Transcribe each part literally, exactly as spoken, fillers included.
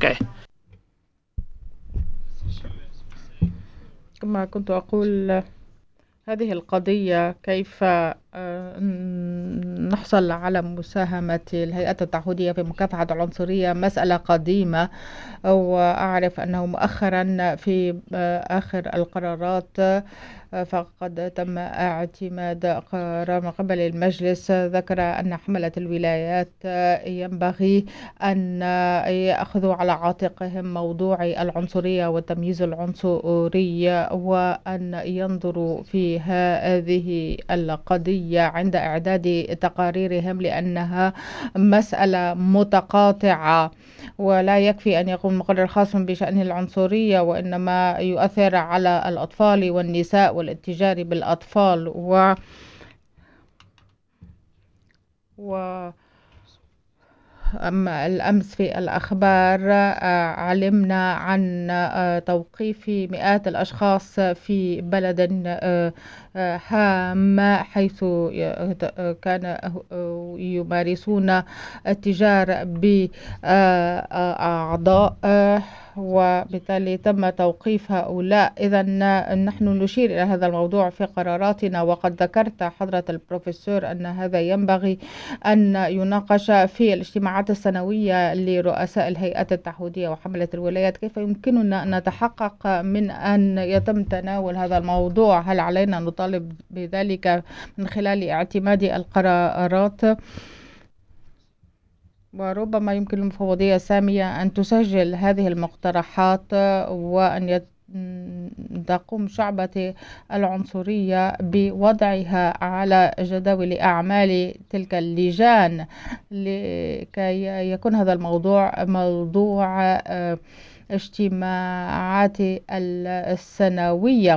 Okay. كما كنت أقول، هذه القضية كيف آه، نحصل على مساهمة الهيئات التعهدية في مكافحة العنصرية مسألة قديمة. وأعرف أنه مؤخرا في آه، آخر القرارات آه، فقد تم اعتماد قرار من قبل المجلس ذكر أن حملة الولايات آه، ينبغي أن يأخذوا على عاتقهم موضوع العنصرية والتمييز العنصري، وأن ينظروا في هذه القضية عند إعداد تقاريرهم، لأنها مسألة متقاطعة، ولا يكفي أن يكون مقرر خاص بشأن العنصرية، وإنما يؤثر على الأطفال والنساء والاتجار بالأطفال و و أما الأمس في الأخبار آه، علمنا عن آه، توقيف مئات الأشخاص في بلد آه، آه، هام، حيث ي- كان آه، يمارسون التجار بأعضاء، وبالتالي تم توقيف هؤلاء. إذا نحن نشير إلى هذا الموضوع في قراراتنا، وقد ذكرت حضرة البروفيسور أن هذا ينبغي أن يناقش في الاجتماعات السنوية لرؤساء الهيئات التعهدية وحملة الولايات. كيف يمكننا أن نتحقق من أن يتم تناول هذا الموضوع؟ هل علينا أن نطالب بذلك من خلال اعتماد القرارات؟ وربما يمكن للمفوضية السامية أن تسجل هذه المقترحات، وأن يت... تقوم شعبة العنصرية بوضعها على جداول أعمال تلك اللجان، لكي يكون هذا الموضوع موضوع آه، اجتماعات السنوية.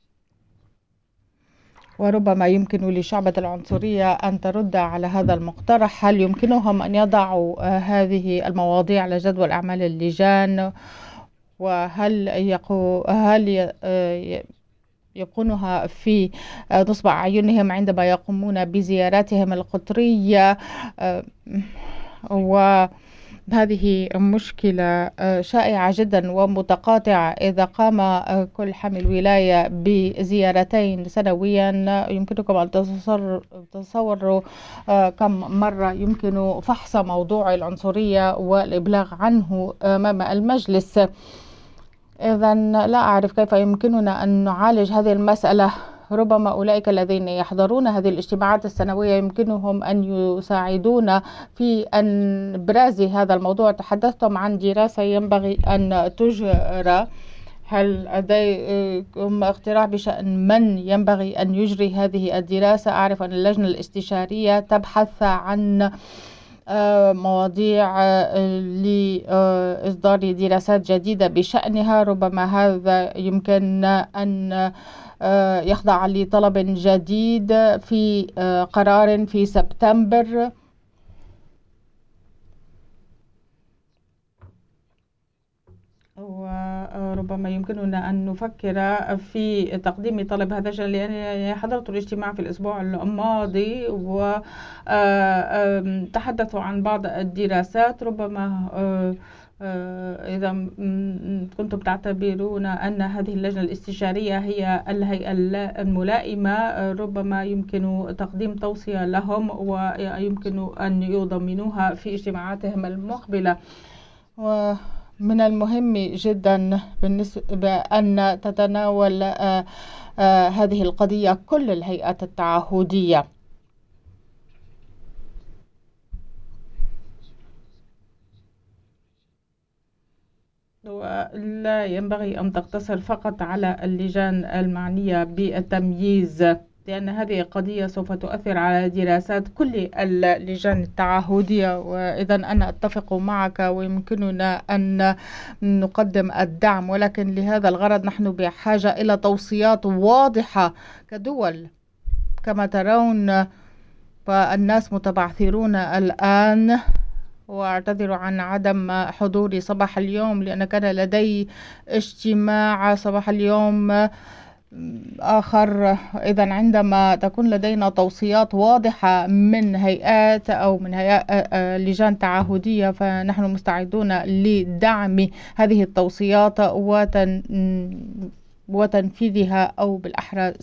وربما يمكن لشعبة العنصرية أن ترد على هذا المقترح. هل يمكنهم أن يضعوا آه، هذه المواضيع على جدول أعمال اللجان؟ وهل يقو هل ي- آه، ي- يكونها في آه، نصب أعينهم عندما يقومون بزياراتهم القطرية؟ آه، و هذه مشكلة آه، شائعة جدا ومتقاطعة. إذا قام آه، كل حامل ولاية بزيارتين سنويا، يمكنكم أن تتصر- تتصوروا آه، كم مرة يمكن فحص موضوع العنصرية والإبلاغ عنه أمام المجلس. إذا لا أعرف كيف يمكننا أن نعالج هذه المسألة. ربما أولئك الذين يحضرون هذه الاجتماعات السنوية يمكنهم أن يساعدونا في أن إبراز هذا الموضوع. تحدثتم عن دراسة ينبغي أن تجرى. هل لديكم اقتراح بشأن من ينبغي أن يجري هذه الدراسة؟ أعرف أن اللجنة الاستشارية تبحث عن آه، مواضيع آه، لإصدار دراسات جديدة بشأنها. ربما هذا يمكن أن آه، يخضع لطلب جديد في آه، قرار في سبتمبر. وربما يمكننا أن نفكر في تقديم طلب هذا الشأن، لأنني حضرت الاجتماع في الأسبوع الماضي وتحدثوا عن بعض الدراسات. ربما آه، آه، إذا م- كنتم تعتبرون أن هذه اللجنة الاستشارية هي الهيئة الملائمة، آه، ربما يمكن تقديم توصية لهم، ويمكن أن يضمنوها في اجتماعاتهم المقبلة. ومن المهم جدا بالنسبة أن تتناول آه، آه، هذه القضية كل الهيئات التعهدية. ولا ينبغي أن تقتصر فقط على اللجان المعنية بالتمييز، لأن هذه قضية سوف تؤثر على دراسات كل اللجان التعهدية. وإذا أنا أتفق معك، ويمكننا أن نقدم الدعم، ولكن لهذا الغرض نحن بحاجة إلى توصيات واضحة كدول. كما ترون، فالناس متبعثرون الآن، وأعتذر عن عدم حضوري صباح اليوم، لأن كان لدي اجتماع صباح اليوم آخر، إذا عندما تكون لدينا توصيات واضحة من هيئات أو من هيئات لجان تعهدية، فنحن مستعدون لدعم هذه التوصيات وتن وتنفيذها، أو بالأحرى